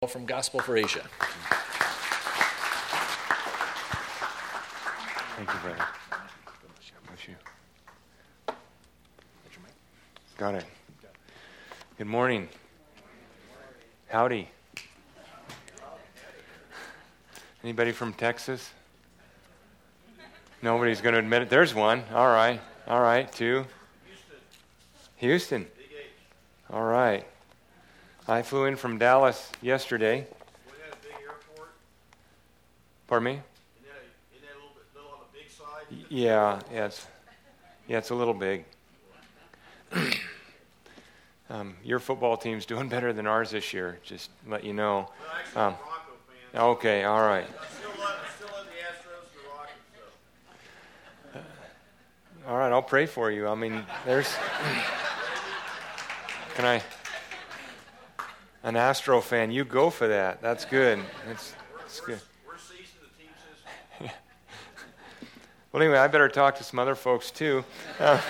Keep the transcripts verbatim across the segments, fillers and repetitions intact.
From Gospel for Asia. Thank you, brother. Bless you. Got it. Good morning. Howdy. Anybody from Texas? Nobody's going to admit it. There's one. All right. All right. Two. Houston. All right. I flew in from Dallas yesterday. Was that a big airport? Pardon me? Isn't that, a, isn't that a little bit little on the big side? Yeah, yeah, it's, yeah, it's a little big. um, your football team's doing better than ours this year, just to let you know. Well, actually, Um, I'm a Bronco fan. okay, all right. I still love, I still love the Astros and the Rockets, so. All right, I'll pray for you. I mean, there's... Can I... An Astro fan, you go for that. That's good. That's, that's good. We're ceasing the team system. Well, anyway, I better talk to some other folks, too. Uh,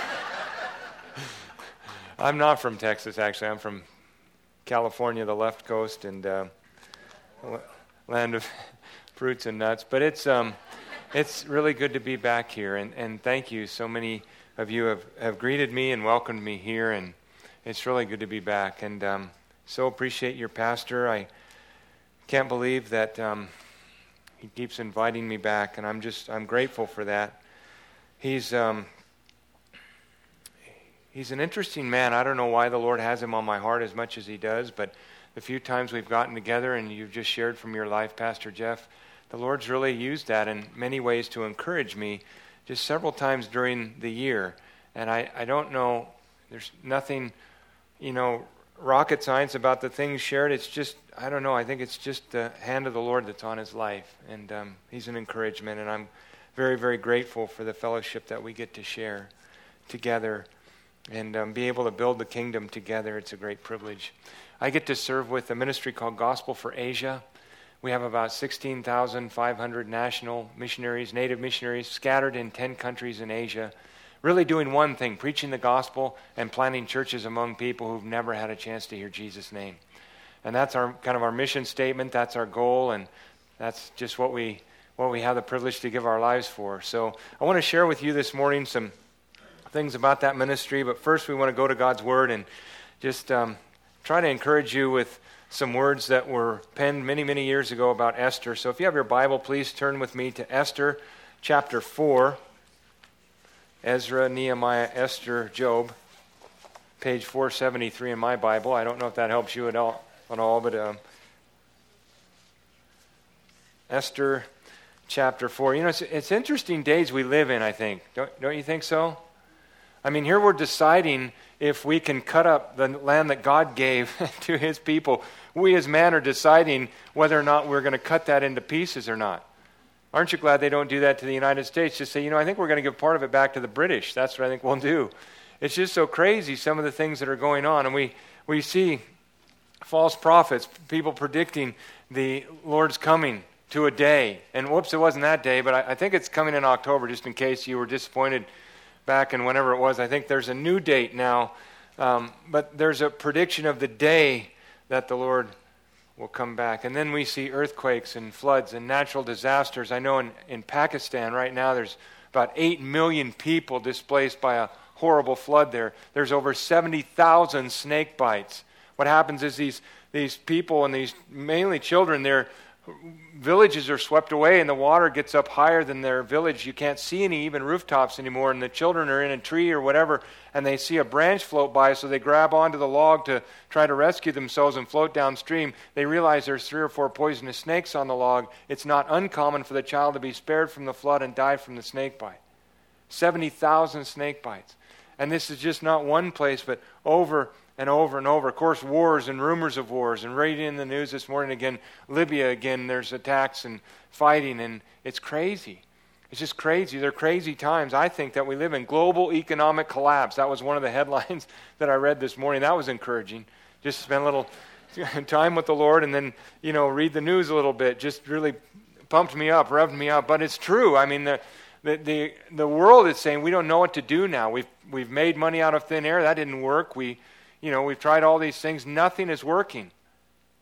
I'm not from Texas, actually. I'm from California, the left coast, and uh, land of fruits and nuts. But it's um, it's really good to be back here, and, and thank you. So many of you have, have greeted me and welcomed me here, and it's really good to be back. And um, so appreciate your pastor. I can't believe that um, he keeps inviting me back, and I'm just I'm grateful for that. He's um, he's an interesting man. I don't know why the Lord has him on my heart as much as he does, but the few times we've gotten together and you've just shared from your life, Pastor Jeff, the Lord's really used that in many ways to encourage me just several times during the year. And I, I don't know, there's nothing, you know, rocket science about the things shared. It's just, I don't know, I think it's just the hand of the Lord that's on his life. And um, he's an encouragement, and I'm very, very grateful for the fellowship that we get to share together and um, be able to build the kingdom together. It's a great privilege. I get to serve with a ministry called Gospel for Asia. We have about sixteen thousand five hundred national missionaries, native missionaries, scattered in ten countries in Asia, really doing one thing, preaching the gospel and planting churches among people who've never had a chance to hear Jesus' name. And that's our kind of our mission statement. That's our goal, and that's just what we what we have the privilege to give our lives for. So I want to share with you this morning some things about that ministry, but first we want to go to God's Word and just um, try to encourage you with some words that were penned many, many years ago about Esther. So if you have your Bible, please turn with me to Esther chapter four. Ezra, Nehemiah, Esther, Job, page four seventy-three in my Bible. I don't know if that helps you at all, at all but um, Esther chapter four. You know, it's, it's interesting days we live in, I think. Don't, don't you think so? I mean, here we're deciding if we can cut up the land that God gave to his people. We as man are deciding whether or not we're going to cut that into pieces or not. Aren't you glad they don't do that to the United States? Just say, you know, I think we're going to give part of it back to the British. That's what I think we'll do. It's just so crazy, some of the things that are going on. And we, we see false prophets, people predicting the Lord's coming to a day. And whoops, it wasn't that day, but I, I think it's coming in October, just in case you were disappointed back in whenever it was. I think there's a new date now. Um, but there's a prediction of the day that the Lord will come back. And then we see earthquakes and floods and natural disasters. I know in, in Pakistan right now there's about eight million people displaced by a horrible flood there. There's over seventy thousand snake bites. What happens is these, these people and these mainly children, their villages are swept away and the water gets up higher than their village. You can't see any even rooftops anymore, and the children are in a tree or whatever and they see a branch float by, so they grab onto the log to try to rescue themselves and float downstream. They realize there's three or four poisonous snakes on the log. It's not uncommon for the child to be spared from the flood and die from the snake bite. seventy thousand snake bites. And this is just not one place, but over and over and over. Of course, wars and rumors of wars. And reading in the news this morning again, Libya again, there's attacks and fighting, and it's crazy. It's just crazy. They're crazy times. I think that we live in global economic collapse. That was one of the headlines that I read this morning. That was encouraging. Just spend a little time with the Lord and then, you know, read the news a little bit. Just really pumped me up, revved me up. But it's true. I mean, the the the, the world is saying we don't know what to do now. We've we've made money out of thin air. That didn't work. We, you know, we've tried all these things. Nothing is working.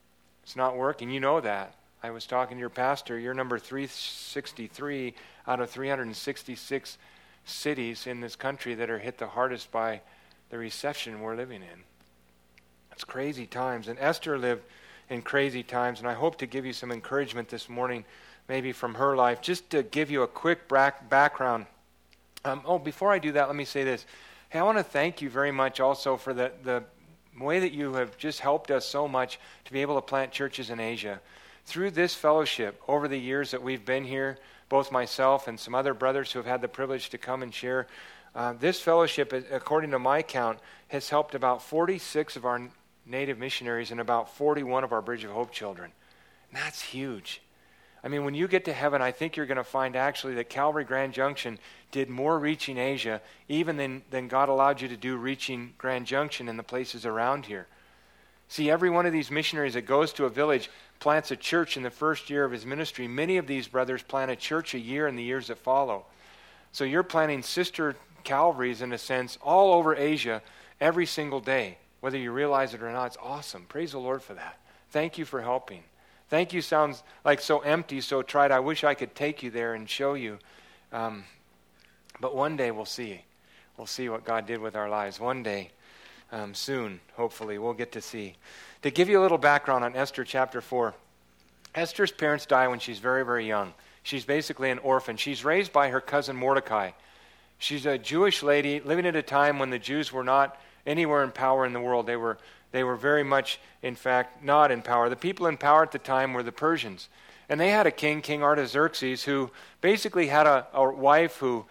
It's not working. You know that. I was talking to your pastor. You're number three sixty-three out of three hundred sixty-six cities in this country that are hit the hardest by the recession we're living in. It's crazy times. And Esther lived in crazy times. And I hope to give you some encouragement this morning, maybe from her life, just to give you a quick back background. Um, oh, before I do that, let me say this. Hey, I want to thank you very much also for the, the way that you have just helped us so much to be able to plant churches in Asia. Through this fellowship, over the years that we've been here, both myself and some other brothers who have had the privilege to come and share, uh, this fellowship, according to my count, has helped about forty-six of our native missionaries and about forty-one of our Bridge of Hope children. And that's huge. I mean, when you get to heaven, I think you're going to find actually that Calvary Grand Junction did more reaching Asia even than, than God allowed you to do reaching Grand Junction in the places around here. See, every one of these missionaries that goes to a village plants a church in the first year of his ministry. Many of these brothers plant a church a year in the years that follow. So you're planting sister Calvaries, in a sense, all over Asia every single day. Whether you realize it or not, it's awesome. Praise the Lord for that. Thank you for helping. Thank you sounds like so empty, so trite. I wish I could take you there and show you. Um, but one day we'll see. We'll see what God did with our lives. One day, um, soon, hopefully, we'll get to see. To give you a little background on Esther chapter four, Esther's parents die when she's very, very young. She's basically an orphan. She's raised by her cousin Mordecai. She's a Jewish lady living at a time when the Jews were not anywhere in power in the world. They were They were very much, in fact, not in power. The people in power at the time were the Persians. And they had a king, King Artaxerxes, who basically had a, a wife who,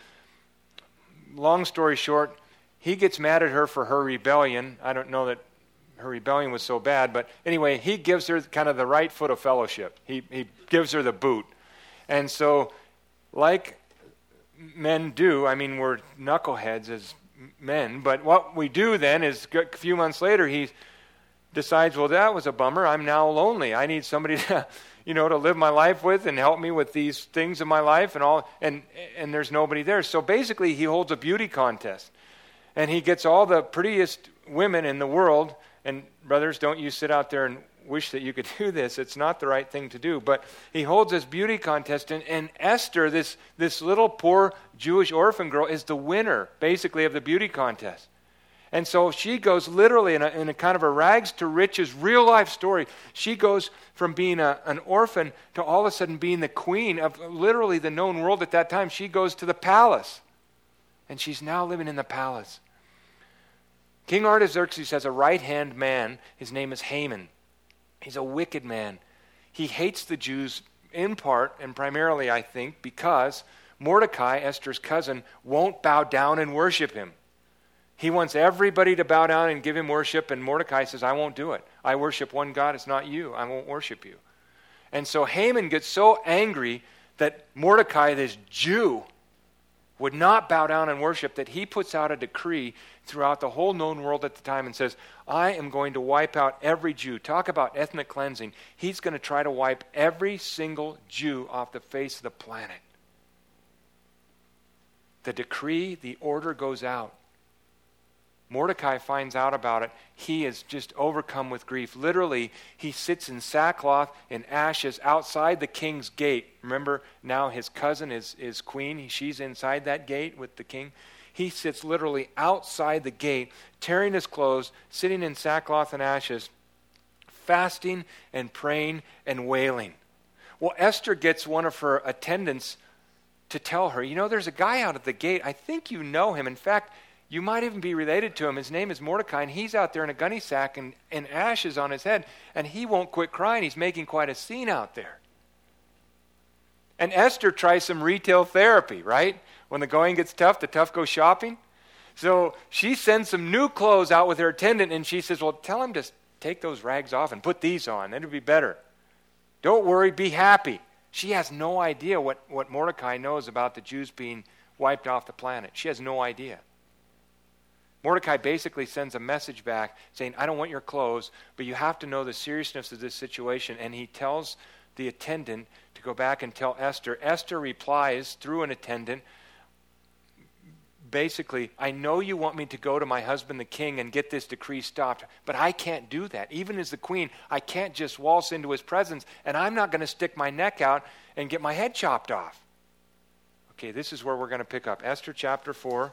long story short, he gets mad at her for her rebellion. I don't know that her rebellion was so bad, but anyway, he gives her kind of the right foot of fellowship. He, he gives her the boot. And so, like men do, I mean, we're knuckleheads as men, but what we do then is a few months later he decides, well, that was a bummer. I'm now lonely. I need somebody to, you know, to live my life with and help me with these things in my life and all, and and there's nobody there. So basically he holds a beauty contest and he gets all the prettiest women in the world. And brothers, don't you sit out there and wish that you could do this. It's not the right thing to do. But he holds this beauty contest, and, and Esther, this, this little poor Jewish orphan girl, is the winner, basically, of the beauty contest. And so she goes literally in a, in a kind of a rags to riches, real-life story. She goes from being a, an orphan to all of a sudden being the queen of literally the known world at that time. She goes to the palace, and she's now living in the palace. King Artaxerxes has a right-hand man. His name is Haman. He's a wicked man. He hates the Jews in part, and primarily, I think, because Mordecai, Esther's cousin, won't bow down and worship him. He wants everybody to bow down and give him worship, and Mordecai says, I won't do it. I worship one God, it's not you. I won't worship you. And so Haman gets so angry that Mordecai, this Jew, would not bow down and worship, that he puts out a decree throughout the whole known world at the time and says, I am going to wipe out every Jew. Talk about ethnic cleansing. He's going to try to wipe every single Jew off the face of the planet. The decree, the order goes out. Mordecai finds out about it. He is just overcome with grief. Literally, he sits in sackcloth and ashes outside the king's gate. Remember, now his cousin is, is queen. She's inside that gate with the king. He sits literally outside the gate, tearing his clothes, sitting in sackcloth and ashes, fasting and praying and wailing. Well, Esther gets one of her attendants to tell her, you know, there's a guy out at the gate. I think you know him. In fact, you might even be related to him. His name is Mordecai, and he's out there in a gunny sack and, and ashes on his head, and he won't quit crying. He's making quite a scene out there. And Esther tries some retail therapy, right? When the going gets tough, the tough go shopping. So she sends some new clothes out with her attendant, and she says, well, tell him to take those rags off and put these on. Then it'll be better. Don't worry, be happy. She has no idea what, what Mordecai knows about the Jews being wiped off the planet. She has no idea. Mordecai basically sends a message back saying, I don't want your clothes, but you have to know the seriousness of this situation. And he tells the attendant to go back and tell Esther. Esther replies through an attendant, basically, I know you want me to go to my husband the king and get this decree stopped, but I can't do that. Even as the queen, I can't just waltz into his presence, and I'm not going to stick my neck out and get my head chopped off. Okay, this is where we're going to pick up. Esther chapter four,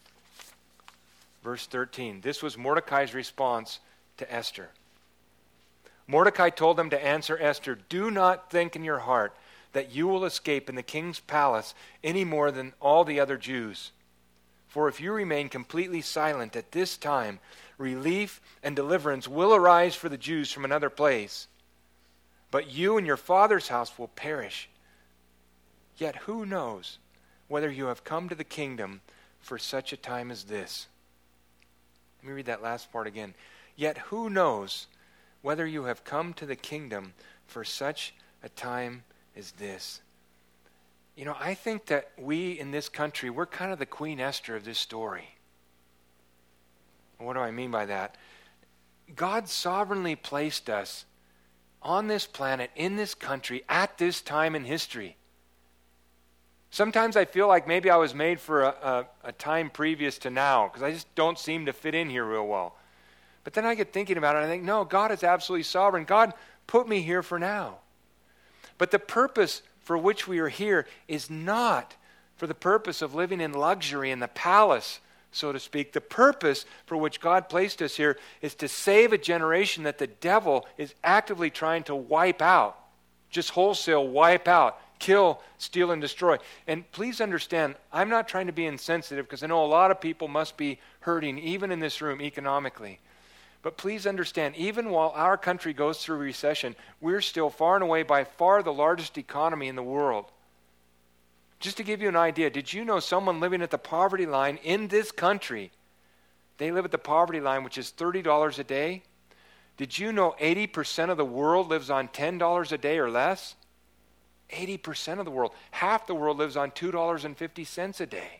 verse thirteen. This was Mordecai's response to Esther. Mordecai told them to answer Esther, "Do not think in your heart that you will escape in the king's palace any more than all the other Jews. For if you remain completely silent at this time, relief and deliverance will arise for the Jews from another place. But you and your father's house will perish. Yet who knows whether you have come to the kingdom for such a time as this?" Let me read that last part again. "Yet who knows whether you have come to the kingdom for such a time as this?" You know, I think that we in this country, we're kind of the Queen Esther of this story. What do I mean by that? God sovereignly placed us on this planet, in this country, at this time in history. Sometimes I feel like maybe I was made for a, a, a time previous to now, because I just don't seem to fit in here real well. But then I get thinking about it, and I think, no, God is absolutely sovereign. God put me here for now. But the purpose for which we are here is not for the purpose of living in luxury in the palace, so to speak. The purpose for which God placed us here is to save a generation that the devil is actively trying to wipe out. Just wholesale wipe out. Kill, steal, and destroy. And please understand, I'm not trying to be insensitive, because I know a lot of people must be hurting, even in this room, economically. But please understand, even while our country goes through recession, we're still far and away by far the largest economy in the world. Just to give you an idea, did you know someone living at the poverty line in this country, they live at the poverty line, which is thirty dollars a day? Did you know eighty percent of the world lives on ten dollars a day or less? eighty percent of the world. Half the world lives on two dollars and fifty cents a day.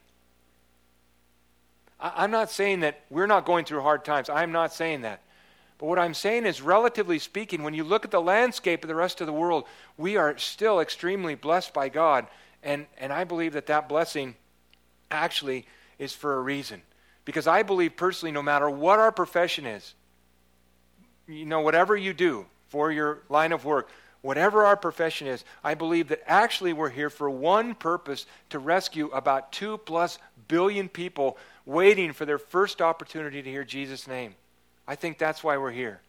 I'm not saying that we're not going through hard times. I'm not saying that. But what I'm saying is, relatively speaking, when you look at the landscape of the rest of the world, we are still extremely blessed by God. And, and I believe that that blessing actually is for a reason. Because I believe personally, no matter what our profession is, you know, whatever you do for your line of work, whatever our profession is, I believe that actually we're here for one purpose: to rescue about two plus billion people waiting for their first opportunity to hear Jesus' name. I think that's why we're here.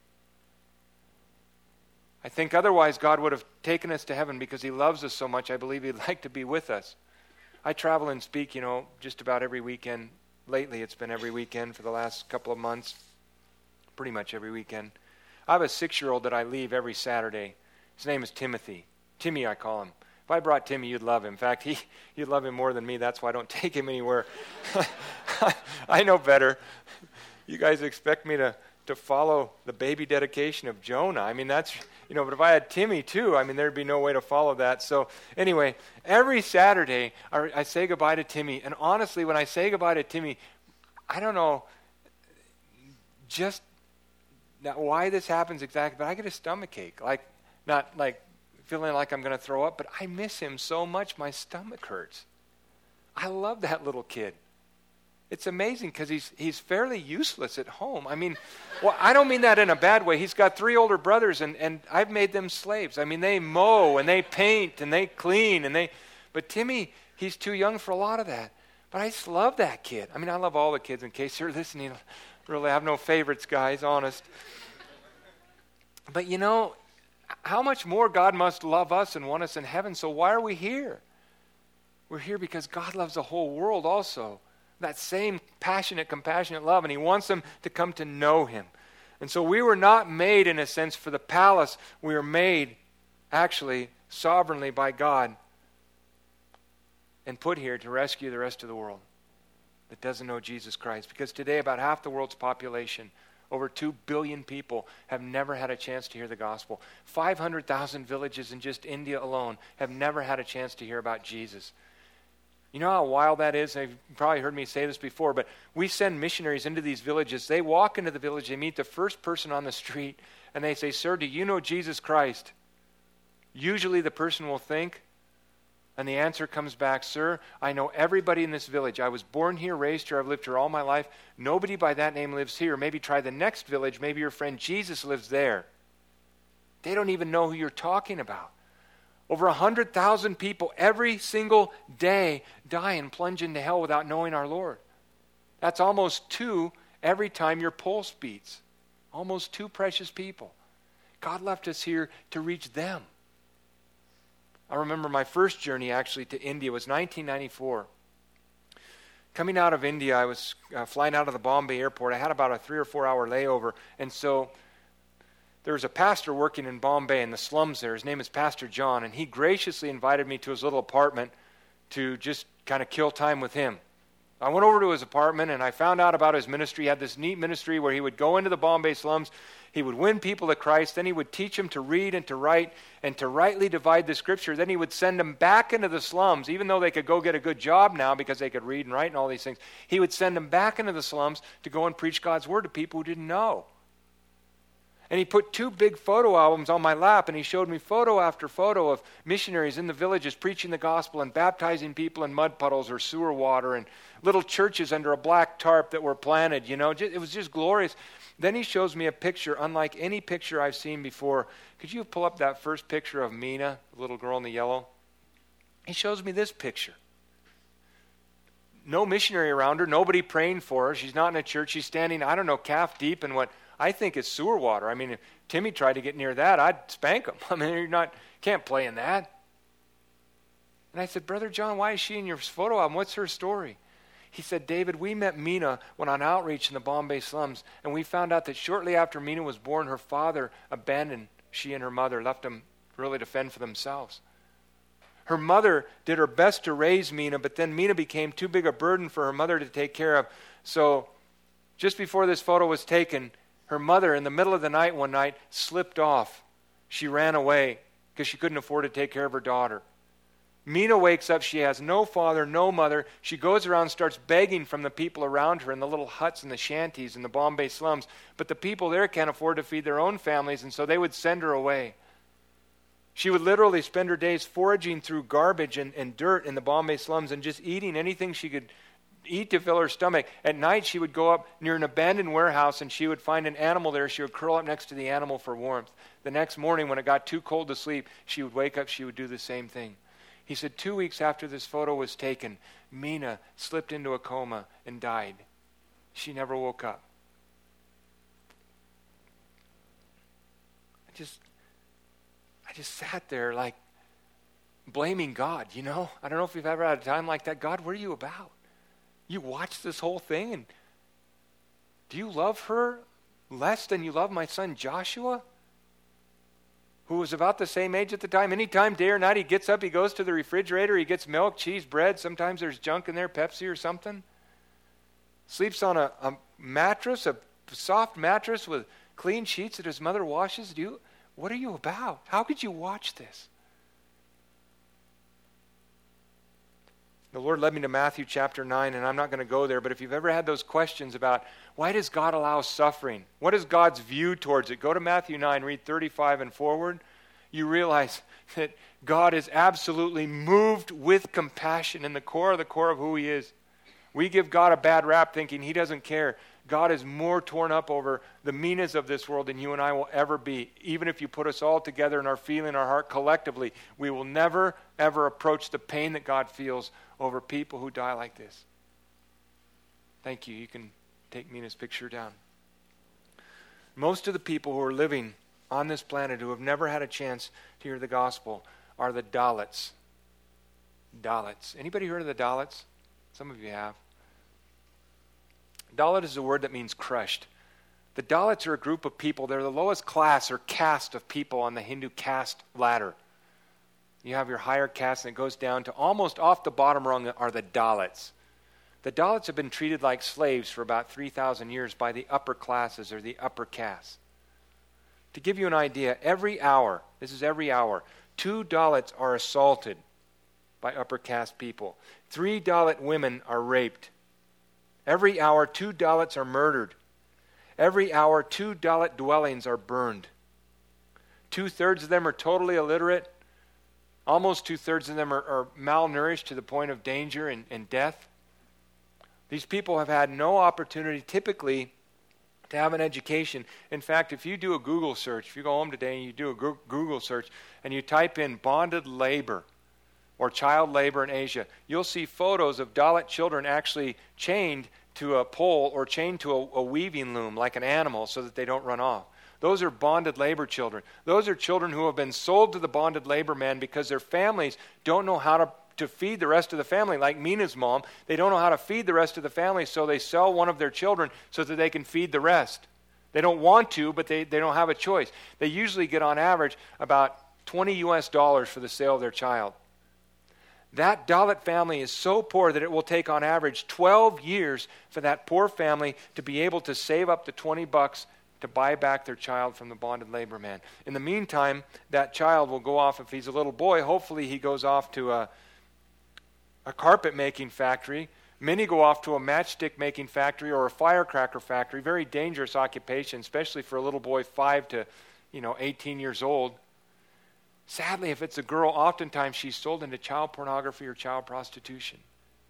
I think otherwise God would have taken us to heaven, because he loves us so much. I believe he'd like to be with us. I travel and speak, you know, just about every weekend. Lately it's been every weekend for the last couple of months. Pretty much every weekend. I have a six-year-old that I leave every Saturday. His name is Timothy. Timmy, I call him. If I brought Timmy, you'd love him. In fact, he, you'd love him more than me. That's why I don't take him anywhere. I know better. You guys expect me to, to follow the baby dedication of Jonah. I mean, that's, you know, but if I had Timmy too, I mean, there'd be no way to follow that. So anyway, every Saturday, I, I say goodbye to Timmy. And honestly, when I say goodbye to Timmy, I don't know just not why this happens exactly, but I get a stomach ache. Like, not like feeling like I'm going to throw up, but I miss him so much, my stomach hurts. I love that little kid. It's amazing, because he's he's fairly useless at home. I mean, well, I don't mean that in a bad way. He's got three older brothers, and, and I've made them slaves. I mean, they mow, and they paint, and they clean, and they... But Timmy, he's too young for a lot of that. But I just love that kid. I mean, I love all the kids. In case you're listening, really, I have no favorites, guys, honest. But you know, how much more God must love us and want us in heaven. So why are we here? We're here because God loves the whole world also. That same passionate, compassionate love. And he wants them to come to know him. And so we were not made, in a sense, for the palace. We were made, actually, sovereignly by God, and put here to rescue the rest of the world that doesn't know Jesus Christ. Because today, about half the world's population, over two billion people, have never had a chance to hear the gospel. five hundred thousand villages in just India alone have never had a chance to hear about Jesus. You know how wild that is? You've probably heard me say this before, but we send missionaries into these villages. They walk into the village, they meet the first person on the street, and they say, "Sir, do you know Jesus Christ?" Usually the person will think, And the answer comes back, sir, I know everybody in this village. I was born here, raised here, I've lived here all my life. Nobody by that name lives here. Maybe try the next village. Maybe your friend Jesus lives there. They don't even know who you're talking about. Over one hundred thousand people every single day die and plunge into hell without knowing our Lord. That's almost two every time your pulse beats. Almost two precious people. God left us here to reach them. I remember my first journey actually to India was nineteen ninety-four. Coming out of India, I was uh, flying out of the Bombay airport. I had about a three or four hour layover. And so there was a pastor working in Bombay in the slums there. His name is Pastor John. And he graciously invited me to his little apartment to just kind of kill time with him. I went over to his apartment and I found out about his ministry. He had this neat ministry where he would go into the Bombay slums. He would win people to Christ. Then he would teach them to read and to write and to rightly divide the Scripture. Then he would send them back into the slums, even though they could go get a good job now because they could read and write and all these things. He would send them back into the slums to go and preach God's Word to people who didn't know. And he put two big photo albums on my lap, and he showed me photo after photo of missionaries in the villages preaching the gospel and baptizing people in mud puddles or sewer water, and little churches under a black tarp that were planted. You know, it was just glorious. Then he shows me a picture unlike any picture I've seen before. Could you pull up that first picture of Mina, the little girl in the yellow? He shows me this picture. No missionary around her, nobody praying for her. She's not in a church. She's standing, I don't know, calf deep in what I think is sewer water. I mean, if Timmy tried to get near that, I'd spank him. I mean, you're not, can't play in that. And I said, Brother John, why is she in your photo album? What's her story? He said, David, we met Mina when on outreach in the Bombay slums, and we found out that shortly after Mina was born, her father abandoned she and her mother, left them really to fend for themselves. Her mother did her best to raise Mina, but then Mina became too big a burden for her mother to take care of. So just before this photo was taken, her mother, in the middle of the night one night, slipped off. She ran away because she couldn't afford to take care of her daughter. Mina wakes up. She has no father, no mother. She goes around and starts begging from the people around her in the little huts and the shanties in the Bombay slums. But the people there can't afford to feed their own families, and so they would send her away. She would literally spend her days foraging through garbage and, and dirt in the Bombay slums and just eating anything she could eat to fill her stomach. At night, she would go up near an abandoned warehouse and she would find an animal there. She would curl up next to the animal for warmth. The next morning, when it got too cold to sleep, she would wake up. She would do the same thing. He said two weeks after this photo was taken, Mina slipped into a coma and died. She never woke up. I just, I just sat there like blaming God, you know? I don't know if you've ever had a time like that. God, what are you about? You watched this whole thing, and do you love her less than you love my son Joshua, who was about the same age at the time? Anytime, day or night, he gets up, he goes to the refrigerator, he gets milk, cheese, bread. Sometimes there's junk in there, Pepsi or something. Sleeps on a, a mattress, a soft mattress with clean sheets that his mother washes. Do you, what are you about? How could you watch this? The Lord led me to Matthew chapter nine, and I'm not going to go there, but if you've ever had those questions about why does God allow suffering? What is God's view towards it? Go to Matthew nine, read thirty-five and forward. You realize that God is absolutely moved with compassion in the core of the core of who he is. We give God a bad rap thinking he doesn't care. God is more torn up over the meanness of this world than you and I will ever be. Even if you put us all together in our feeling, our heart collectively, we will never, ever approach the pain that God feels over people who die like this. Thank you. You can take Mina's picture down. Most of the people who are living on this planet who have never had a chance to hear the gospel are the Dalits. Dalits. Anybody heard of the Dalits? Some of you have. Dalit is a word that means crushed. The Dalits are a group of people. They're the lowest class or caste of people on the Hindu caste ladder. You have your higher caste, and it goes down to almost off the bottom rung are the Dalits. The Dalits have been treated like slaves for about three thousand years by the upper classes or the upper caste. To give you an idea, every hour, this is every hour, two Dalits are assaulted by upper caste people. Three Dalit women are raped. Every hour, two Dalits are murdered. Every hour, two Dalit dwellings are burned. Two-thirds of them are totally illiterate. Almost two-thirds of them are, are malnourished to the point of danger and, and death. These people have had no opportunity typically to have an education. In fact, if you do a Google search, if you go home today and you do a Google search and you type in bonded labor or child labor in Asia, you'll see photos of Dalit children actually chained to a pole or chained to a, a weaving loom like an animal so that they don't run off. Those are bonded labor children. Those are children who have been sold to the bonded labor man because their families don't know how to to feed the rest of the family. Like Mina's mom, they don't know how to feed the rest of the family, so they sell one of their children so that they can feed the rest. They don't want to, but they, they don't have a choice. They usually get on average about twenty U S dollars for the sale of their child. That Dalit family is so poor that it will take on average twelve years for that poor family to be able to save up the twenty bucks to buy back their child from the bonded labor man. In the meantime, that child will go off, if he's a little boy, hopefully he goes off to a a carpet making factory. Many go off to a matchstick making factory or a firecracker factory. Very dangerous occupation, especially for a little boy five to, you know, eighteen years old. Sadly, if it's a girl, oftentimes she's sold into child pornography or child prostitution.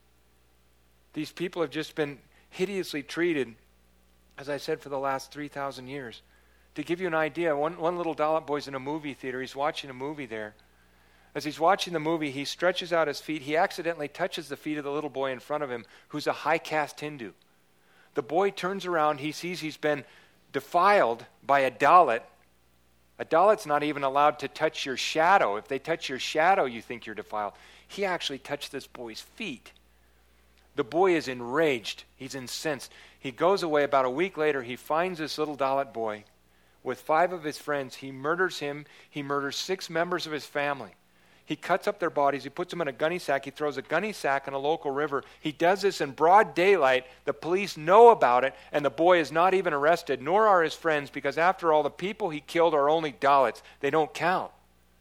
These people have just been hideously treated, as I said, for the last three thousand years. To give you an idea, one, one little Dalit boy's in a movie theater. He's watching a movie there. As he's watching the movie, he stretches out his feet. He accidentally touches the feet of the little boy in front of him, who's a high-caste Hindu. The boy turns around. He sees he's been defiled by a Dalit. A Dalit's not even allowed to touch your shadow. If they touch your shadow, you think you're defiled. He actually touched this boy's feet. The boy is enraged. He's incensed. He goes away. About a week later, he finds this little Dalit boy with five of his friends. He murders him. He murders six members of his family. He cuts up their bodies. He puts them in a gunny sack. He throws a gunny sack in a local river. He does this in broad daylight. The police know about it, and the boy is not even arrested, nor are his friends, because after all, the people he killed are only Dalits. They don't count.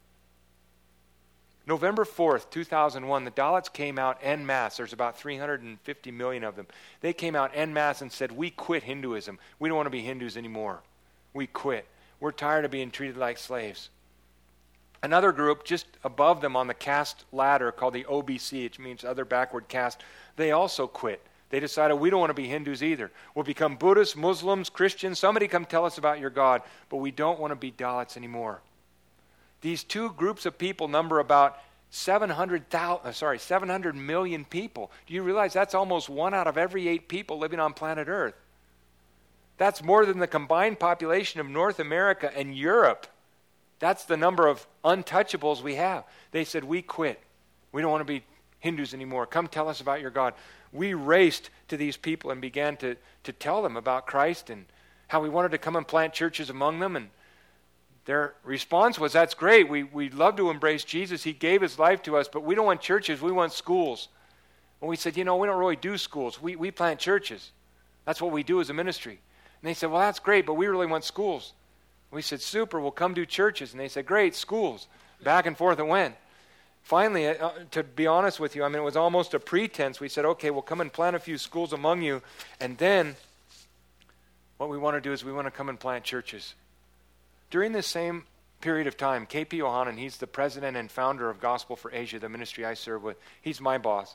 November fourth, two thousand one, the Dalits came out en masse. There's about three hundred fifty million of them. They came out en masse and said, we quit Hinduism. We don't want to be Hindus anymore. We quit. We're tired of being treated like slaves. Another group just above them on the caste ladder called the O B C, which means other backward caste, they also quit. They decided, we don't want to be Hindus either. We'll become Buddhists, Muslims, Christians. Somebody come tell us about your God, but we don't want to be Dalits anymore. These two groups of people number about seven hundred thousand, sorry, seven hundred million people. Do you realize that's almost one out of every eight people living on planet Earth? That's more than the combined population of North America and Europe. That's the number of untouchables we have. They said, we quit. We don't want to be Hindus anymore. Come tell us about your God. We raced to these people and began to, to tell them about Christ and how we wanted to come and plant churches among them. And their response was, that's great. We, we'd love to embrace Jesus. He gave his life to us, but we don't want churches. We want schools. And we said, you know, we don't really do schools. We, we plant churches. That's what we do as a ministry. And they said, well, that's great, but we really want schools. We said, super, we'll come do churches. And they said, great, schools. Back and forth it went. Finally, uh, to be honest with you, I mean, it was almost a pretense. We said, okay, we'll come and plant a few schools among you. And then what we want to do is we want to come and plant churches. During this same period of time, K P Yohanan, he's the president and founder of Gospel for Asia, the ministry I serve with. He's my boss.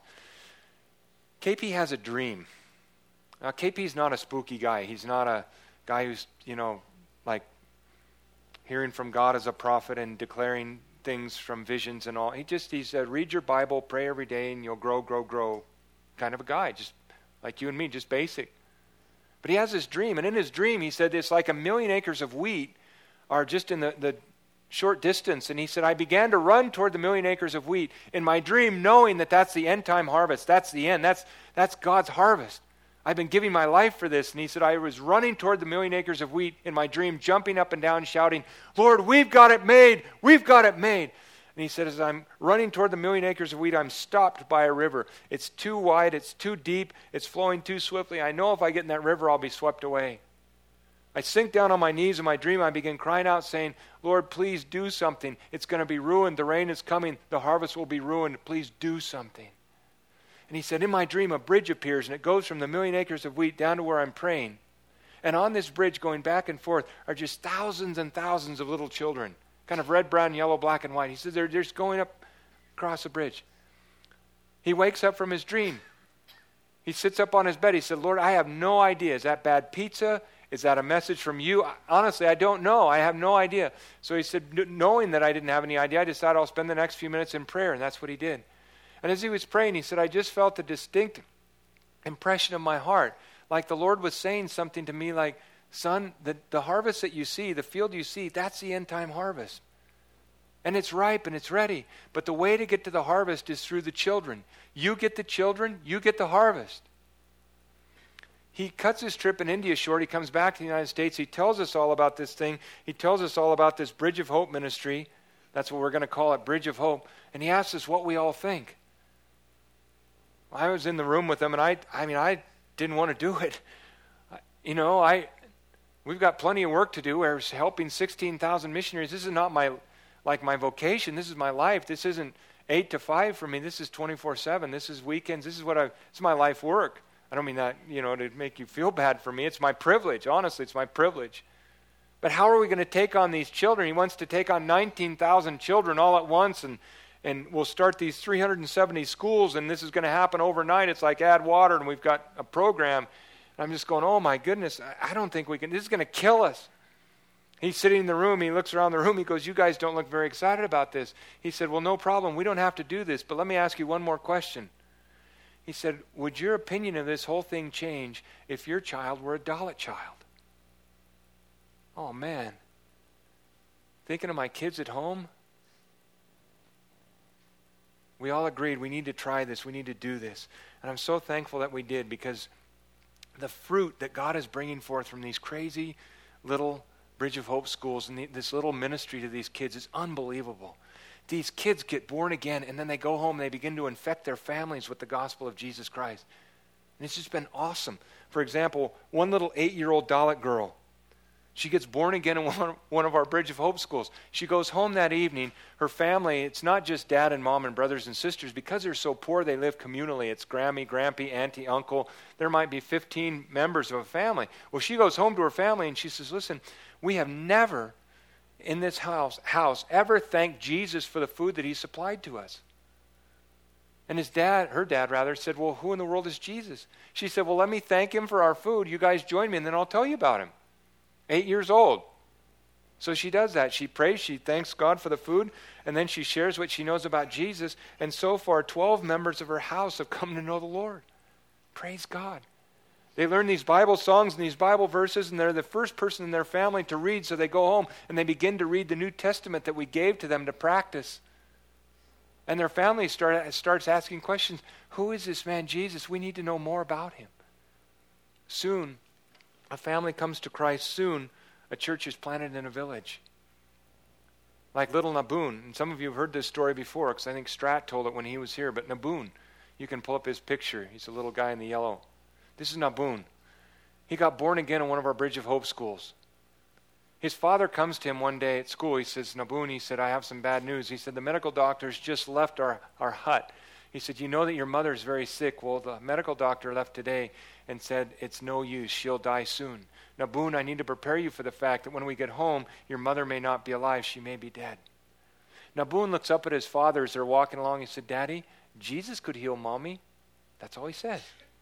K P has a dream. Now, K P's not a spooky guy. He's not a guy who's, you know, like, hearing from God as a prophet and declaring things from visions and all. He just, he said, read your Bible, pray every day, and you'll grow, grow, grow. Kind of a guy, just like you and me, just basic. But he has this dream, and in his dream, he said, it's like a million acres of wheat are just in the, the short distance. And he said, I began to run toward the million acres of wheat in my dream, knowing that that's the end time harvest. That's the end. That's, that's God's harvest. I've been giving my life for this. And he said, I was running toward the million acres of wheat in my dream, jumping up and down, shouting, Lord, we've got it made. We've got it made. And he said, as I'm running toward the million acres of wheat, I'm stopped by a river. It's too wide. It's too deep. It's flowing too swiftly. I know if I get in that river, I'll be swept away. I sink down on my knees in my dream. I begin crying out, saying, Lord, please do something. It's going to be ruined. The rain is coming. The harvest will be ruined. Please do something. And he said, in my dream, a bridge appears, and it goes from the million acres of wheat down to where I'm praying. And on this bridge, going back and forth, are just thousands and thousands of little children, kind of red, brown, yellow, black, and white. He said, they're just going up across the bridge. He wakes up from his dream. He sits up on his bed. He said, Lord, I have no idea. Is that bad pizza? Is that a message from you? Honestly, I don't know. I have no idea. So he said, knowing that I didn't have any idea, I decided I'll spend the next few minutes in prayer, and that's what he did. And as he was praying, he said, I just felt a distinct impression of my heart, like the Lord was saying something to me like, son, the, the harvest that you see, the field you see, that's the end time harvest. And it's ripe and it's ready. But the way to get to the harvest is through the children. You get the children, you get the harvest. He cuts his trip in India short. He comes back to the United States. He tells us all about this thing. He tells us all about this Bridge of Hope ministry. That's what we're going to call it, Bridge of Hope. And he asks us what we all think. I was in the room with him, and I, I mean, I didn't want to do it. You know, I, we've got plenty of work to do. We're helping sixteen thousand missionaries. This is not my, like my vocation. This is my life. This isn't eight to five for me. This is twenty-four seven. This is weekends. This is what I, this is my life work. I don't mean that, you know, to make you feel bad for me. It's my privilege. Honestly, it's my privilege. But how are we going to take on these children? He wants to take on nineteen thousand children all at once, and and we'll start these three hundred seventy schools, and this is going to happen overnight. It's like add water, and we've got a program. And I'm just going, oh my goodness, I, I don't think we can. This is going to kill us. He's sitting in the room. He looks around the room. He goes, you guys don't look very excited about this. He said, well, no problem. We don't have to do this, but let me ask you one more question. He said, would your opinion of this whole thing change if your child were a Dalit child? Oh, man. Thinking of my kids at home? We all agreed we need to try this. We need to do this. And I'm so thankful that we did, because the fruit that God is bringing forth from these crazy little Bridge of Hope schools and the, this little ministry to these kids is unbelievable. These kids get born again, and then they go home and they begin to infect their families with the gospel of Jesus Christ. And it's just been awesome. For example, one little eight-year-old Dalit girl, she gets born again in one, one of our Bridge of Hope schools. She goes home that evening. Her family, it's not just dad and mom and brothers and sisters. Because they're so poor, they live communally. It's Grammy, Grampy, Auntie, Uncle. There might be fifteen members of a family. Well, she goes home to her family and she says, listen, we have never in this house, house ever thanked Jesus for the food that he supplied to us. And his dad, her dad rather, said, well, who in the world is Jesus? She said, well, let me thank him for our food. You guys join me and then I'll tell you about him. Eight years old. So she does that. She prays, she thanks God for the food, and then she shares what she knows about Jesus. And so far, twelve members of her house have come to know the Lord. Praise God. They learn these Bible songs and these Bible verses, and they're the first person in their family to read, so they go home and they begin to read the New Testament that we gave to them to practice. And their family start, starts asking questions. Who is this man Jesus? We need to know more about him. Soon, a family comes to Christ. Soon, a church is planted in a village. Like little Naboon. And some of you have heard this story before, because I think Strat told it when he was here. But Naboon, you can pull up his picture. He's a little guy in the yellow. This is Naboon. He got born again in one of our Bridge of Hope schools. His father comes to him one day at school. He says, Naboon, he said, I have some bad news. He said, the medical doctors just left our, our hut. He said, you know that your mother is very sick. Well, the medical doctor left today and said, it's no use. She'll die soon. Naboon, I need to prepare you for the fact that when we get home, your mother may not be alive. She may be dead. Naboon looks up at his father as they're walking along. He said, Daddy, Jesus could heal Mommy. That's all he says.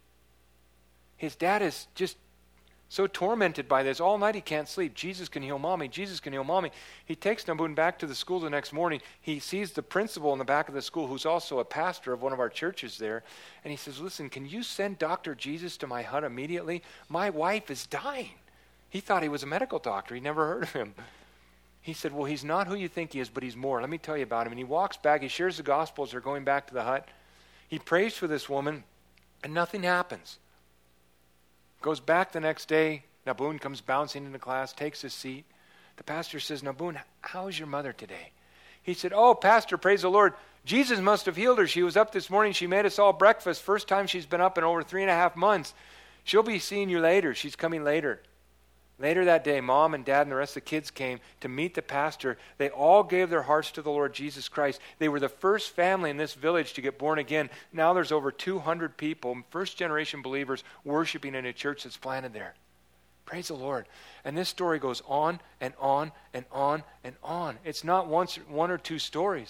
His dad is just so tormented by this. All night he can't sleep. Jesus can heal Mommy. Jesus can heal Mommy. He takes Naboon back to the school the next morning. He sees the principal in the back of the school, who's also a pastor of one of our churches there. And he says, listen, can you send Doctor Jesus to my hut immediately? My wife is dying. He thought he was a medical doctor. He never heard of him. He said, well, he's not who you think he is, but he's more. Let me tell you about him. And he walks back. He shares the gospel as they're going back to the hut. He prays for this woman, and nothing happens. Goes back the next day. Naboon comes bouncing into class, takes his seat. The pastor says, Naboon, how is your mother today? He said, oh, Pastor, praise the Lord. Jesus must have healed her. She was up this morning. She made us all breakfast. First time she's been up in over three and a half months. She'll be seeing you later. She's coming later. Later that day, Mom and Dad and the rest of the kids came to meet the pastor. They all gave their hearts to the Lord Jesus Christ. They were the first family in this village to get born again. Now there's over two hundred people, first-generation believers, worshiping in a church that's planted there. Praise the Lord. And this story goes on and on and on and on. It's not once, one or two stories.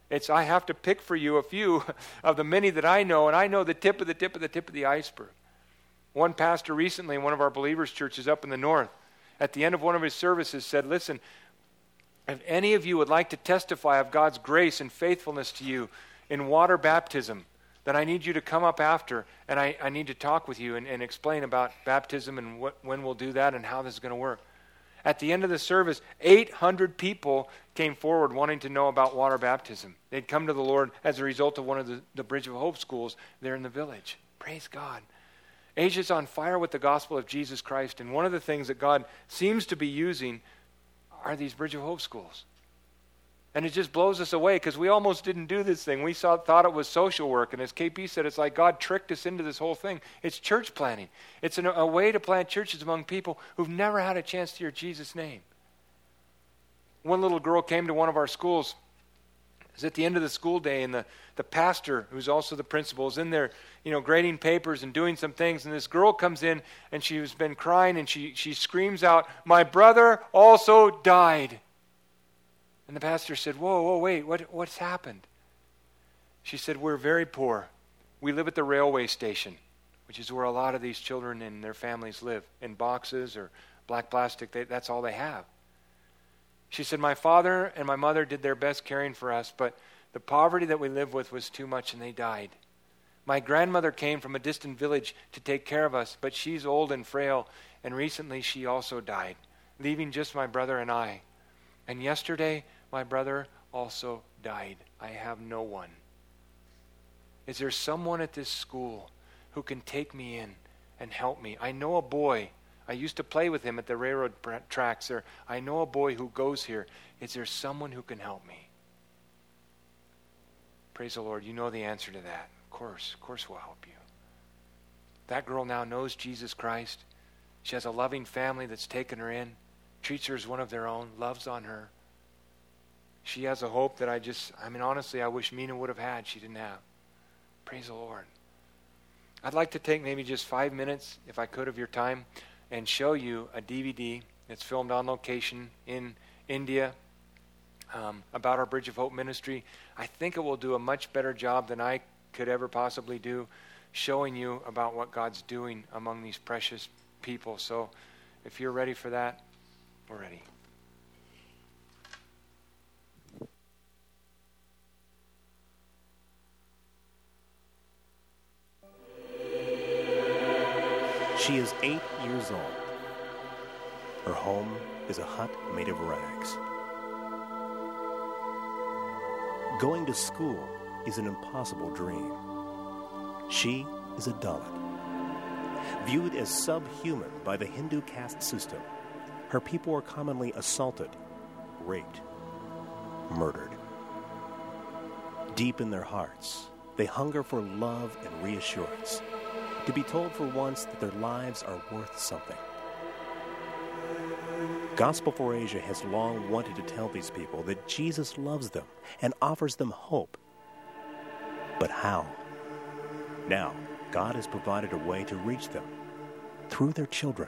It's I have to pick for you a few of the many that I know, and I know the tip of the tip of the tip of the iceberg. One pastor recently in one of our believers' churches up in the north, at the end of one of his services said, listen, if any of you would like to testify of God's grace and faithfulness to you in water baptism, then I need you to come up after, and I, I need to talk with you and, and explain about baptism and what, when we'll do that and how this is going to work. At the end of the service, eight hundred people came forward wanting to know about water baptism. They'd come to the Lord as a result of one of the, the Bridge of Hope schools there in the village. Praise God. Asia's on fire with the gospel of Jesus Christ, and one of the things that God seems to be using are these Bridge of Hope schools. And it just blows us away because we almost didn't do this thing. We saw, thought it was social work. And as K P said, it's like God tricked us into this whole thing. It's church planting. It's an, a way to plant churches among people who've never had a chance to hear Jesus' name. One little girl came to one of our schools. It was at the end of the school day, and the, the pastor, who's also the principal, is in there, you know, grading papers and doing some things. And this girl comes in, and she's been crying, and she, she screams out, "My brother also died." And the pastor said, whoa, whoa, wait, what, what's happened? She said, we're very poor. We live at the railway station, which is where a lot of these children and their families live, in boxes or black plastic. They, that's all they have. She said, my father and my mother did their best caring for us, but the poverty that we lived with was too much and they died. My grandmother came from a distant village to take care of us, but she's old and frail, and recently she also died, leaving just my brother and I. And yesterday, my brother also died. I have no one. Is there someone at this school who can take me in and help me? I know a boy. I used to play with him at the railroad tracks there. I know a boy who goes here. Is there someone who can help me? Praise the Lord. You know the answer to that. Of course. Of course we'll help you. That girl now knows Jesus Christ. She has a loving family that's taken her in, treats her as one of their own, loves on her. She has a hope that I just, I mean, honestly, I wish Mina would have had. She didn't have. Praise the Lord. I'd like to take maybe just five minutes, if I could, of your time and show you a D V D that's filmed on location in India um, about our Bridge of Hope ministry. I think it will do a much better job than I could ever possibly do showing you about what God's doing among these precious people. So if you're ready for that, we're ready. She is eight years old. Her home is a hut made of rags. Going to school is an impossible dream. She is a Dalit. Viewed as subhuman by the Hindu caste system, her people are commonly assaulted, raped, murdered. Deep in their hearts, they hunger for love and reassurance, to be told for once that their lives are worth something. Gospel for Asia has long wanted to tell these people that Jesus loves them and offers them hope. But how? Now, God has provided a way to reach them through their children.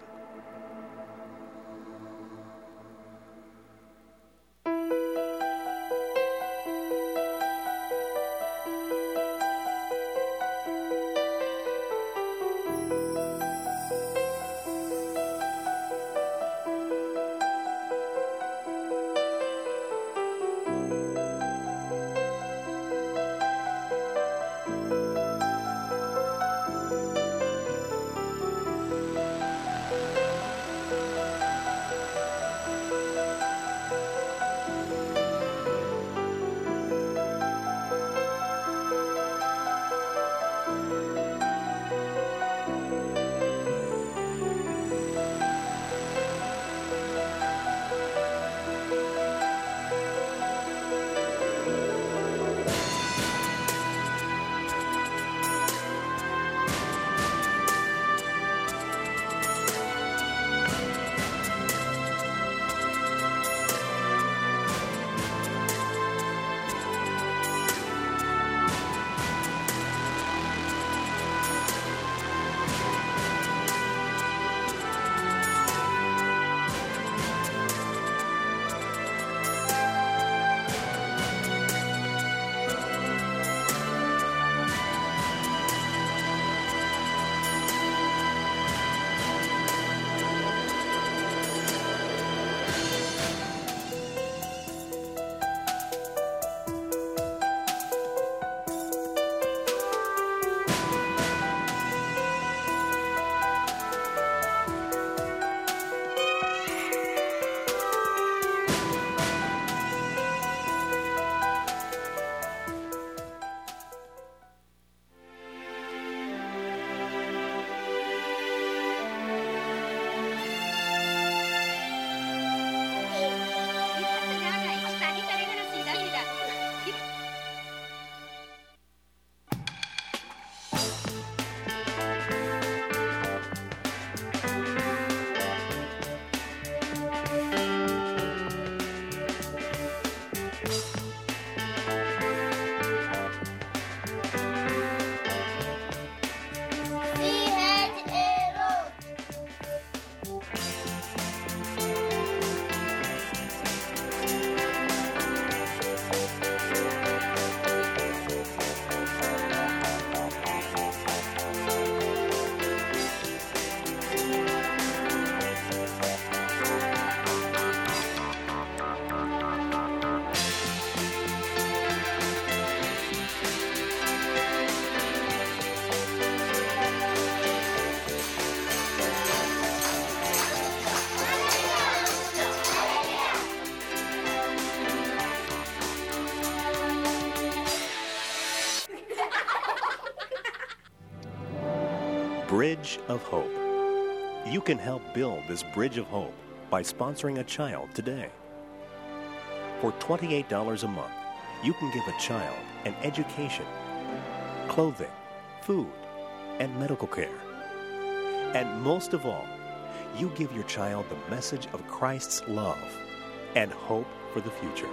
Bridge of Hope. You can help build this Bridge of Hope by sponsoring a child today. For twenty-eight dollars a month, you can give a child an education, clothing, food, and medical care. And most of all, you give your child the message of Christ's love and hope for the future.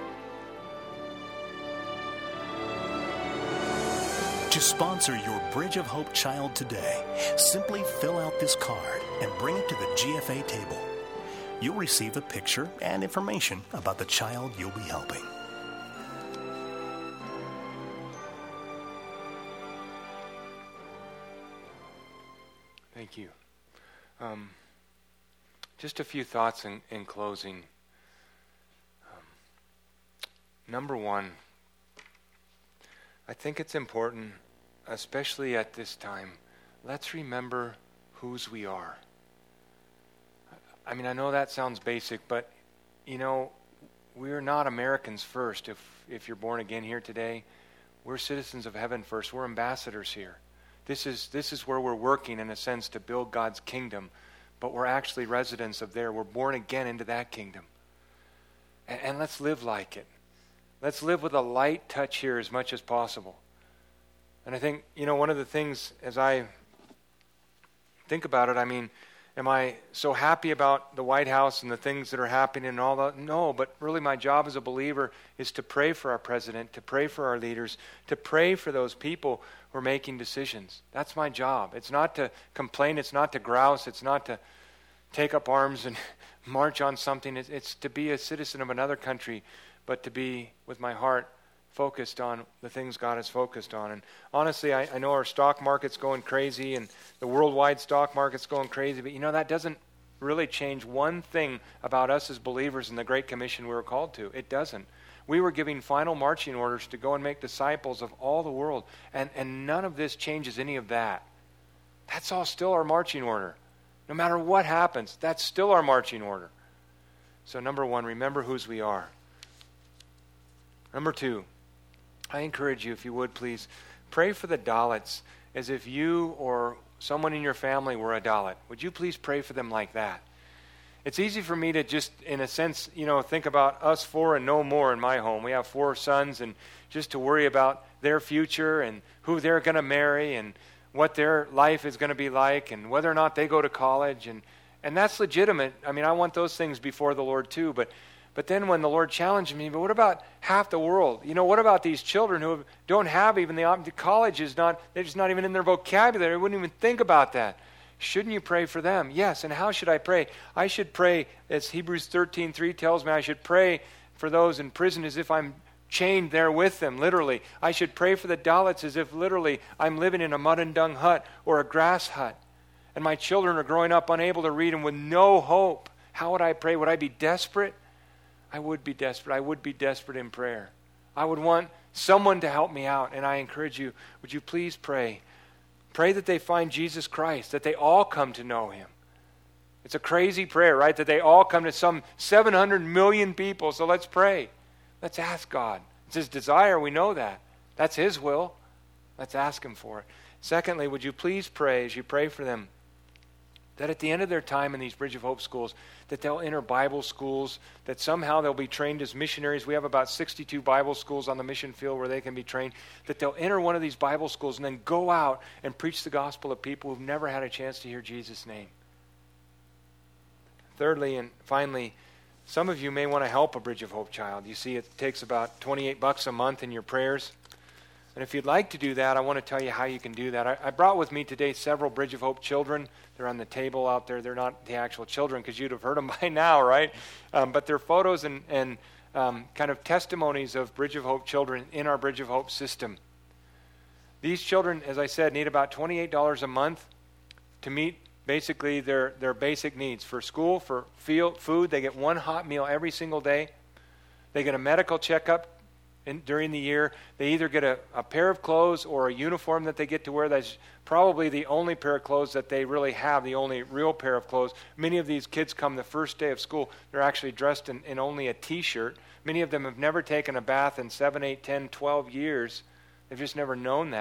To sponsor your Bridge of Hope child today, simply fill out this card and bring it to the G F A table. You'll receive a picture and information about the child you'll be helping. Thank you. Um, just a few thoughts in, in closing. Um, number one, I think it's important, especially at this time, let's remember whose we are. I mean, I know that sounds basic, but, you know, we're not Americans first. If if you're born again here today, we're citizens of heaven first. We're ambassadors here. This is this is where we're working, in a sense, to build God's kingdom, but we're actually residents of there. We're born again into that kingdom. And, and let's live like it. Let's live with a light touch here as much as possible. And I think, you know, one of the things, as I think about it, I mean, am I so happy about the White House and the things that are happening and all that? No, but really my job as a believer is to pray for our president, to pray for our leaders, to pray for those people who are making decisions. That's my job. It's not to complain. It's not to grouse. It's not to take up arms and march on something. It's, it's to be a citizen of another country, but to be, with my heart, focused on the things God has focused on. And honestly, I, I know our stock market's going crazy and the worldwide stock market's going crazy, but you know, that doesn't really change one thing about us as believers in the Great Commission we were called to. It doesn't. We were giving final marching orders to go and make disciples of all the world, and, and none of this changes any of that. That's all still our marching order. No matter what happens, that's still our marching order. So number one, remember whose we are. Number two, I encourage you, if you would please, pray for the Dalits as if you or someone in your family were a Dalit. Would you please pray for them like that? It's easy for me to just, in a sense, you know, think about us four and no more in my home. We have four sons, and just to worry about their future and who they're going to marry and what their life is going to be like and whether or not they go to college. And, and that's legitimate. I mean, I want those things before the Lord too, but But then when the Lord challenged me, but what about half the world? You know, what about these children who don't have even the, the college is not, they're just not even in their vocabulary. They wouldn't even think about that. Shouldn't you pray for them? Yes, and how should I pray? I should pray, as Hebrews thirteen three tells me, I should pray for those in prison as if I'm chained there with them, literally. I should pray for the Dalits as if literally I'm living in a mud and dung hut or a grass hut. And my children are growing up unable to read and with no hope. How would I pray? Would I be desperate? I would be desperate. I would be desperate in prayer. I would want someone to help me out. And I encourage you, would you please pray? Pray that they find Jesus Christ, that they all come to know him. It's a crazy prayer, right? That they all come to some seven hundred million people. So let's pray. Let's ask God. It's his desire. We know that. That's his will. Let's ask him for it. Secondly, would you please pray as you pray for them, that at the end of their time in these Bridge of Hope schools, that they'll enter Bible schools, that somehow they'll be trained as missionaries. We have about sixty-two Bible schools on the mission field where they can be trained, that they'll enter one of these Bible schools and then go out and preach the gospel to people who've never had a chance to hear Jesus' name. Thirdly and finally, some of you may want to help a Bridge of Hope child. You see, it takes about twenty-eight bucks a month in your prayers. And if you'd like to do that, I want to tell you how you can do that. I, I brought with me today several Bridge of Hope children. They're on the table out there. They're not the actual children because you'd have heard them by now, right? Um, but they're photos and, and um, kind of testimonies of Bridge of Hope children in our Bridge of Hope system. These children, as I said, need about twenty-eight dollars a month to meet basically their, their basic needs. For school, for field, food, they get one hot meal every single day. They get a medical checkup in, during the year. They either get a, a pair of clothes or a uniform that they get to wear. That's probably the only pair of clothes that they really have, the only real pair of clothes. Many of these kids come the first day of school, they're actually dressed in, in only a t-shirt. Many of them have never taken a bath in seven, eight, ten, twelve years. They've just never known that.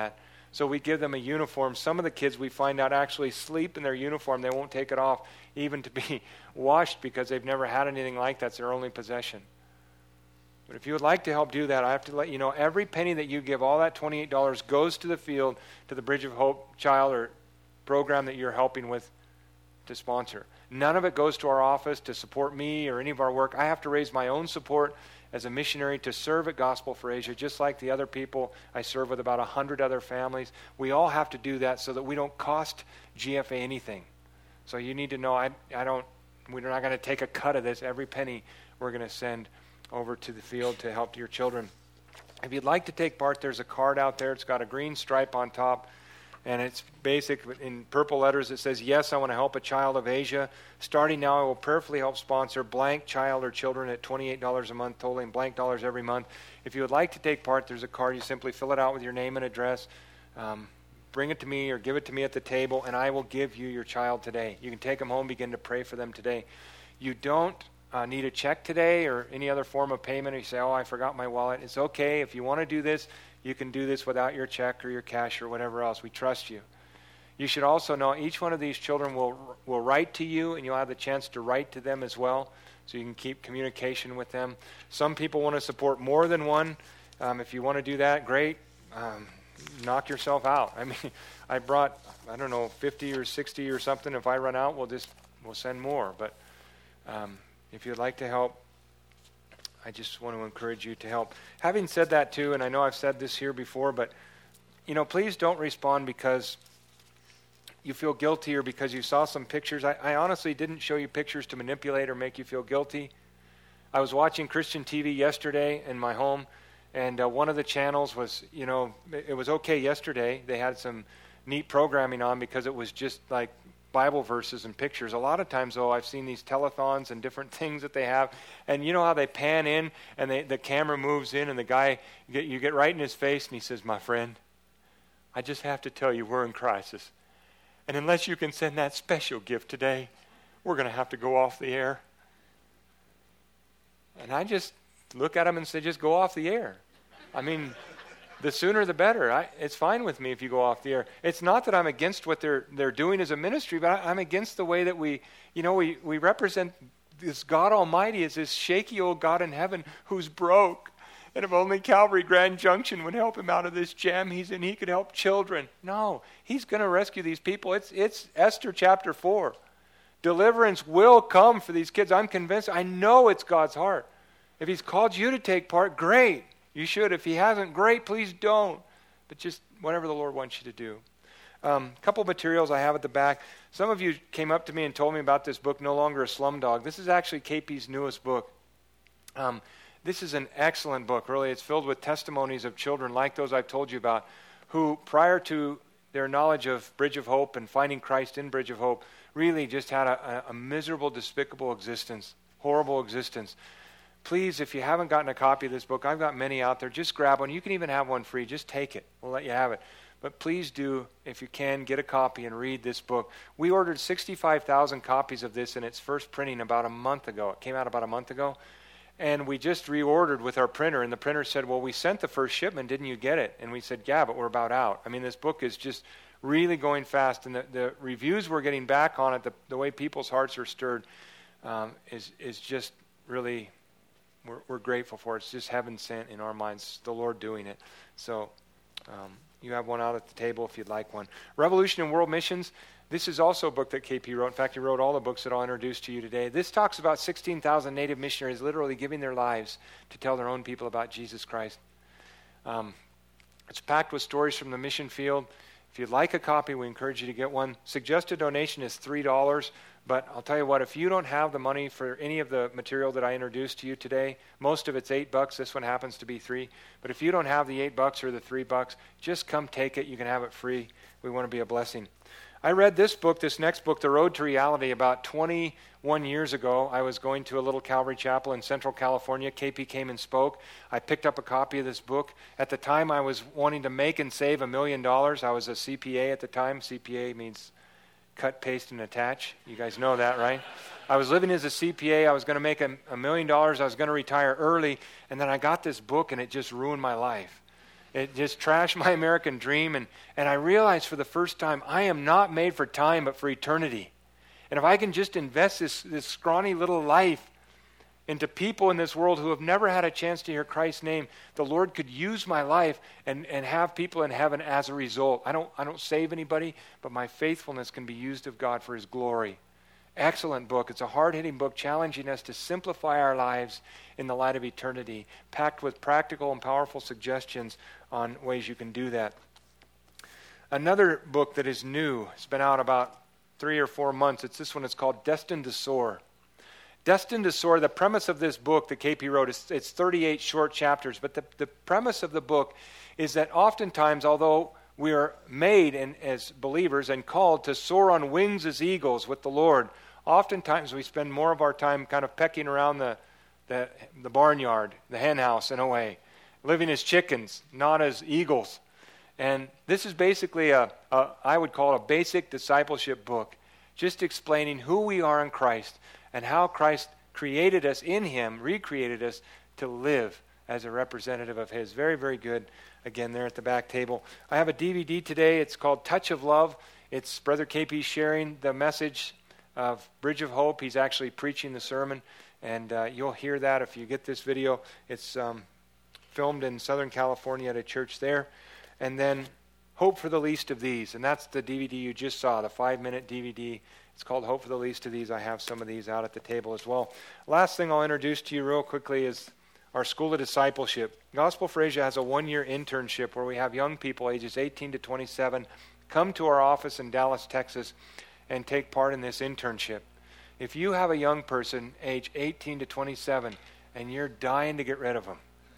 So we give them a uniform. Some of the kids we find out actually sleep in their uniform. They won't take it off even to be washed because they've never had anything like that. It's their only possession. But if you would like to help do that, I have to let you know every penny that you give, all that twenty-eight dollars goes to the field, to the Bridge of Hope child or program that you're helping with to sponsor. None of it goes to our office to support me or any of our work. I have to raise my own support as a missionary to serve at Gospel for Asia, just like the other people I serve with, about one hundred other families. We all have to do that so that we don't cost G F A anything. So you need to know I, I don't, we're not going to take a cut of this. Every penny we're going to send over to the field to help your children. If you'd like to take part, there's a card out there. It's got a green stripe on top, and it's basic. In purple letters, it says, yes, I want to help a child of Asia. Starting now, I will prayerfully help sponsor blank child or children at twenty-eight dollars a month, totaling blank dollars every month. If you would like to take part, there's a card. You simply fill it out with your name and address. Um, bring it to me or give it to me at the table, and I will give you your child today. You can take them home, begin to pray for them today. You don't Uh, need a check today or any other form of payment, or you say, oh, I forgot my wallet. It's okay. If you want to do this, you can do this without your check or your cash or whatever else. We trust you. You should also know each one of these children will will write to you, and you'll have the chance to write to them as well, so you can keep communication with them. Some people want to support more than one. Um, if you want to do that, great. Um, knock yourself out. I mean, I brought, I don't know, fifty or sixty or something. If I run out, we'll just, we'll send more. But um if you'd like to help, I just want to encourage you to help. Having said that too, and I know I've said this here before, but you know, please don't respond because you feel guilty or because you saw some pictures. I, I honestly didn't show you pictures to manipulate or make you feel guilty. I was watching Christian T V yesterday in my home, and uh, one of the channels was, you know, it, it was okay yesterday. They had some neat programming on because it was just like Bible verses and pictures. A lot of times, though, I've seen these telethons and different things that they have, and you know how they pan in and they, the camera moves in, and the guy, you get, you get right in his face, and he says, my friend, I just have to tell you we're in crisis. And unless you can send that special gift today, we're going to have to go off the air. And I just look at him and say, just go off the air. I mean, the sooner the better. I, it's fine with me if you go off the air. It's not that I'm against what they're they're doing as a ministry, but I, I'm against the way that we, you know, we, we represent this God Almighty as this shaky old God in heaven who's broke. And if only Calvary Grand Junction would help him out of this jam he's in, he could help children. No, he's going to rescue these people. It's it's Esther chapter four. Deliverance will come for these kids. I'm convinced. I know it's God's heart. If he's called you to take part, great. You should. If he hasn't, great, please don't. But just whatever the Lord wants you to do. A um, couple materials I have at the back. Some of you came up to me and told me about this book, No Longer a Slumdog. This is actually K P's newest book. Um, this is an excellent book, really. It's filled with testimonies of children like those I've told you about, who prior to their knowledge of Bridge of Hope and finding Christ in Bridge of Hope, really just had a, a, a miserable, despicable existence, horrible existence. Please, if you haven't gotten a copy of this book, I've got many out there, just grab one. You can even have one free. Just take it. We'll let you have it. But please do, if you can, get a copy and read this book. We ordered sixty-five thousand copies of this in its first printing about a month ago. It came out about a month ago. And we just reordered with our printer, and the printer said, well, we sent the first shipment. Didn't you get it? And we said, yeah, but we're about out. I mean, this book is just really going fast. And the, the reviews we're getting back on it, the, the way people's hearts are stirred, um, is, is just really... We're, we're grateful for it. It's just heaven sent in our minds, the Lord doing it. So um, you have one out at the table if you'd like one. Revolution in World Missions. This is also a book that K P wrote. In fact, he wrote all the books that I'll introduce to you today. This talks about sixteen thousand native missionaries literally giving their lives to tell their own people about Jesus Christ. Um, it's packed with stories from the mission field. If you'd like a copy, we encourage you to get one. Suggested donation is three dollars. But I'll tell you what, if you don't have the money for any of the material that I introduced to you today, most of it's eight bucks. This one happens to be three. But if you don't have the eight bucks or the three bucks, just come take it. You can have it free. We want to be a blessing. I read this book, this next book, The Road to Reality, about twenty-one years ago. I was going to a little Calvary Chapel in Central California. K P came and spoke. I picked up a copy of this book. At the time, I was wanting to make and save a million dollars. I was a C P A at the time. C P A means cut, paste, and attach. You guys know that, right? I was living as a C P A. I was going to make a, a million dollars. I was going to retire early. And then I got this book, and it just ruined my life. It just trashed my American dream, and, and I realized for the first time, I am not made for time, but for eternity. And if I can just invest this, this scrawny little life into people in this world who have never had a chance to hear Christ's name, the Lord could use my life and, and have people in heaven as a result. I don't, I don't save anybody, but my faithfulness can be used of God for his glory. Excellent book. It's a hard-hitting book challenging us to simplify our lives in the light of eternity, packed with practical and powerful suggestions on ways you can do that. Another book that is new, it's been out about three or four months. It's this one. It's called Destined to Soar. Destined to Soar, the premise of this book that K P wrote, is it's thirty-eight short chapters, but the, the premise of the book is that oftentimes, although we are made in, as believers and called to soar on wings as eagles with the Lord, oftentimes we spend more of our time kind of pecking around the, the, the barnyard, the hen house in a way, living as chickens, not as eagles. And this is basically, a, a I would call it a basic discipleship book, just explaining who we are in Christ and how Christ created us in him, recreated us to live as a representative of his. Very, very good. Again, there at the back table. I have a D V D today. It's called Touch of Love. It's Brother K P sharing the message of Bridge of Hope. He's actually preaching the sermon, and uh, you'll hear that if you get this video. It's um, filmed in Southern California at a church there. And then Hope for the Least of These, and that's the D V D you just saw, the five-minute D V D. It's called Hope for the Least of These. I have some of these out at the table as well. Last thing I'll introduce to you real quickly is our School of Discipleship. Gospel for Asia has a one-year internship where we have young people ages eighteen to twenty-seven come to our office in Dallas, Texas, and take part in this internship. If you have a young person age eighteen to twenty-seven and you're dying to get rid of them,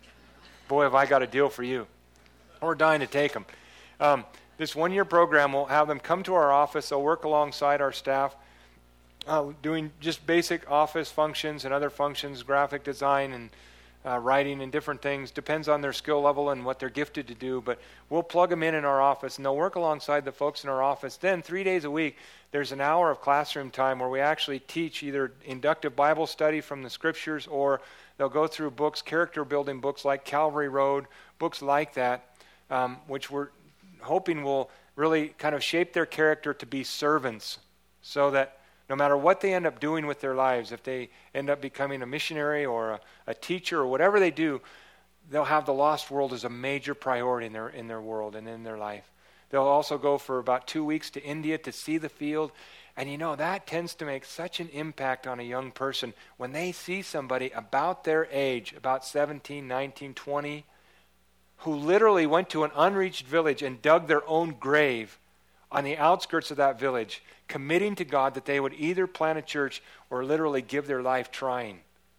boy, have I got a deal for you. We're dying to take them. Um, this one-year program will have them come to our office. They'll work alongside our staff, uh, doing just basic office functions and other functions, graphic design and uh, writing and different things. Depends on their skill level and what they're gifted to do. But we'll plug them in in our office, and they'll work alongside the folks in our office. Then three days a week, there's an hour of classroom time where we actually teach either inductive Bible study from the Scriptures, or they'll go through books, character-building books like Calvary Road, books like that, um, which we're hoping will really kind of shape their character to be servants, so that no matter what they end up doing with their lives, if they end up becoming a missionary or a, a teacher or whatever they do, they'll have the lost world as a major priority in their in their world and in their life. They'll also go for about two weeks to India to see the field. And you know, that tends to make such an impact on a young person when they see somebody about their age, about seventeen, nineteen, twenty, who literally went to an unreached village and dug their own grave on the outskirts of that village, committing to God that they would either plant a church or literally give their life trying.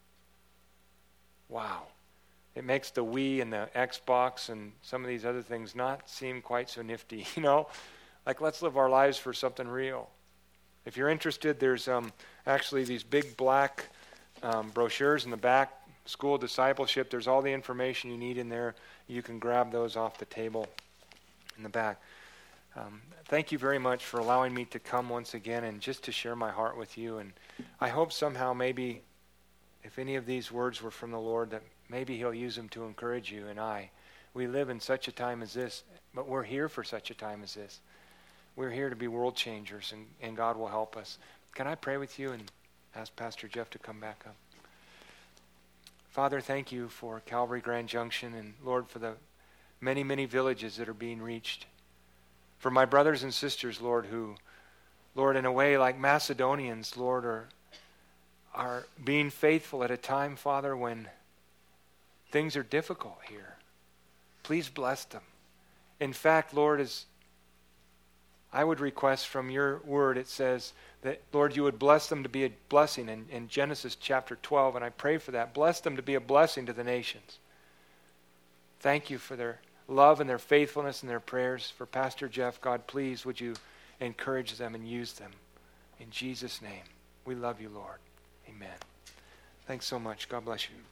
Wow. It makes the Wii and the Xbox and some of these other things not seem quite so nifty, you know? Like, let's live our lives for something real. If you're interested, there's um, actually these big black um, brochures in the back, School of Discipleship. There's all the information you need in there. You can grab those off the table in the back. Um, thank you very much for allowing me to come once again and just to share my heart with you. And I hope somehow maybe if any of these words were from the Lord, that maybe he'll use them to encourage you and I. We live in such a time as this, but we're here for such a time as this. We're here to be world changers, and, and God will help us. Can I pray with you and ask Pastor Jeff to come back up? Father, thank you for Calvary Grand Junction, and Lord, for the many, many villages that are being reached. For my brothers and sisters, Lord, who, Lord, in a way like Macedonians, Lord, are, are being faithful at a time, Father, when things are difficult here. Please bless them. In fact, Lord, as I would request from your word, it says that, Lord, you would bless them to be a blessing in, in Genesis chapter twelve, and I pray for that. Bless them to be a blessing to the nations. Thank you for their love and their faithfulness and their prayers. For Pastor Jeff, God, please would you encourage them and use them. In Jesus' name, we love you, Lord. Amen. Thanks so much. God bless you.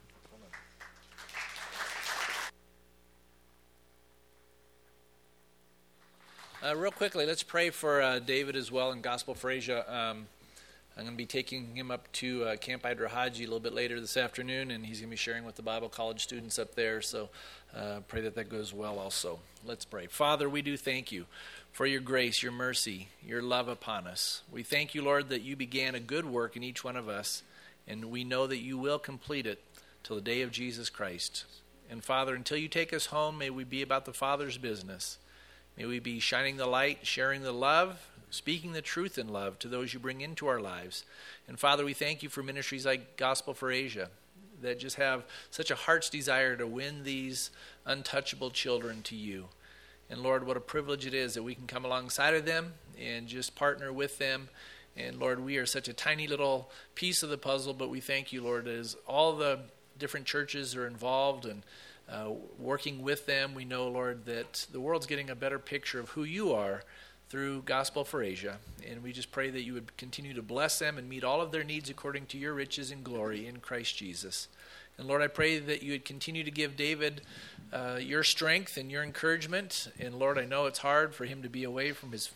Uh, real quickly, let's pray for uh, David as well in Gospel for Asia. Um, I'm going to be taking him up to uh, Camp Idrahaji a little bit later this afternoon, and he's going to be sharing with the Bible college students up there. So uh, pray that that goes well also. Let's pray. Father, we do thank you for your grace, your mercy, your love upon us. We thank you, Lord, that you began a good work in each one of us, and we know that you will complete it till the day of Jesus Christ. And Father, until you take us home, may we be about the Father's business. May we be shining the light, sharing the love, speaking the truth in love to those you bring into our lives. And Father, we thank you for ministries like Gospel for Asia that just have such a heart's desire to win these untouchable children to you. And Lord, what a privilege it is that we can come alongside of them and just partner with them. And Lord, we are such a tiny little piece of the puzzle, but we thank you, Lord, as all the different churches are involved and uh, working with them. We know, Lord, that the world's getting a better picture of who you are through Gospel for Asia. And we just pray that you would continue to bless them and meet all of their needs according to your riches and glory in Christ Jesus. And Lord, I pray that you would continue to give David uh, your strength and your encouragement. And Lord, I know it's hard for him to be away from his...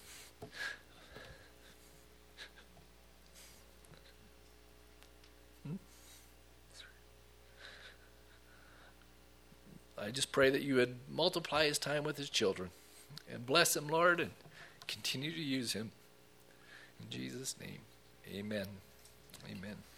I just pray that you would multiply his time with his children and bless him, Lord, and continue to use him. In Jesus' name, amen. Amen.